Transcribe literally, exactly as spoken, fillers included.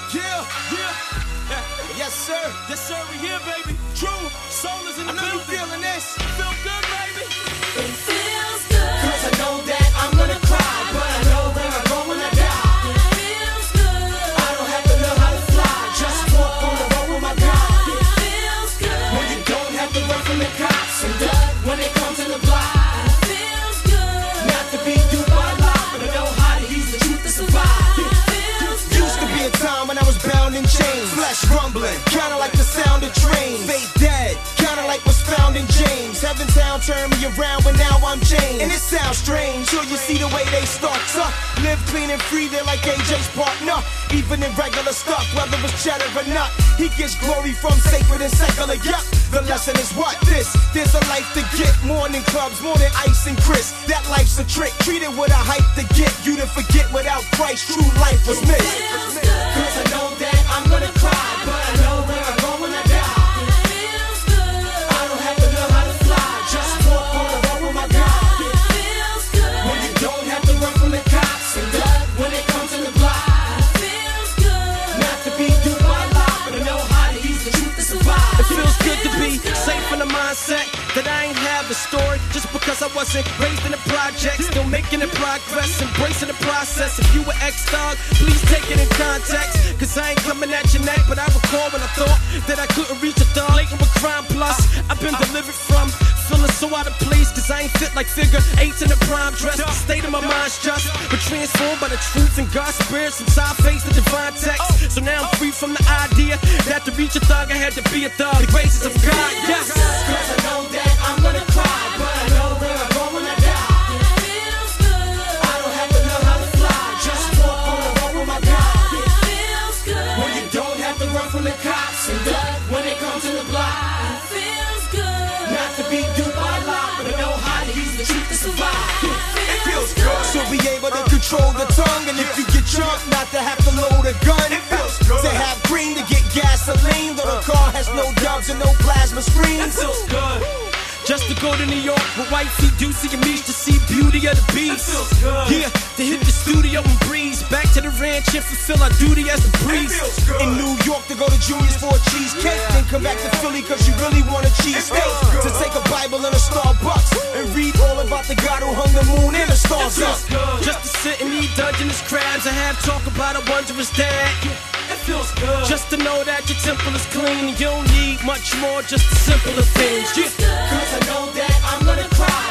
Yeah, yeah. Yes, sir. Yes, sir. We here, baby. True. Soul is in the building. I know you feeling this. Feel good, baby. It feels good. Cause I know that I'm gonna cry, but I know where I go when I die. It feels good. I don't have to learn how to fly. Just walk on the road with my God. It feels good. When you don't have to run from the cops and duck when it comes to the block. It feels good. Not to be duped by life, but I know how to use the truth to survive. It feels good. Used to be a time when I was bound in chains, flesh rumbling, kinda like the sound of trains. Fate dead, kinda like what's found in James. Heaven Town turned me around, but now I'm changed. And it sounds strange, sure you see the way they start to live clean and free, they're like A J's partner. Even in regular stuff, whether it's cheddar or not, he gets glory from sacred and secular. Yup, the lesson is what this. There's a life to get, more than clubs, more than ice and Chris. That life's a trick, treat it with a hype to get you to forget without Christ, true life was missed. Cause I know that I'm gonna cry, but I know where I go when I die. It feels good. I don't have to learn how to fly, just walk on the road with my God. It feels good. When you don't have to run from the cops and duck when it comes to the block. It feels good. Not to be duped by life, but I know how to use the truth to survive. It feels good to be safe in the mindset that I ain't have a story just because I wasn't raised in the project. Still making it progress, embracing the process. If you were ex-thug, please take it in context. Cause I ain't coming at your neck, but I recall when I thought that I couldn't reach a thug. Later with crime plus, I've been delivered from feeling so out of place. Cause I ain't fit like figure eights in a prime dress. The state of my mind's just but transformed by the truth and God's spirit since I faced the divine text. So now I'm free from the idea that to reach a thug I had to be a thug. The graces of God, yes. Cause I know that I'm gonna cry, but I know where I go when I die. It feels good. I don't have to learn how to fly, just walk on the road with my God. It feels good. When you don't have to run from the cops and duck when it comes to the block. It feels good. Not to be duped by life, but I know how to use the truth to survive. It feels good. So be able to control the tongue, and if you get jumped, not to have to load a gun. It feels good. To have green to get gasoline, though the car has no dubs and no plasma screens. It feels good. Just to go to New York with wifey, Deucey, and Meech to see beauty of the beast. Yeah, to hit the studio and breeze. Back to the ranch and fulfill our duty as the priest. In New York to go to Junior's for a cheesecake, then come back to Philly cause you really want a cheesesteak. To take a Bible and a Starbucks and read all about the God who hung the moon and the stars up. Just to sit and eat Dungeness crabs and have talk about a wondrous dad. It feels good. Just to know that your temple is clean and you don't need much more, just the simpler things. Yeah. Cause I know that I'm gonna cry,